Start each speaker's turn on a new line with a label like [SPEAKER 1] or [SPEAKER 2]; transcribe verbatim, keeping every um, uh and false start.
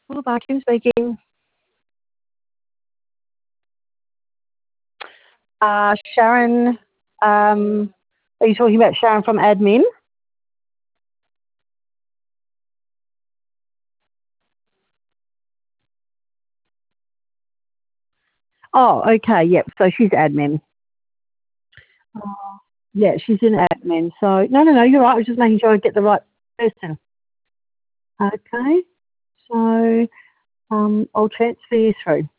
[SPEAKER 1] Hello, Kim speaking. Uh, Sharon, um, are you talking about Sharon from admin? Oh, okay, yep. So she's admin. Oh, yeah, she's in admin. So no, no, no. You're right. I was just making sure I get the right person. Okay. So um, I'll transfer you through.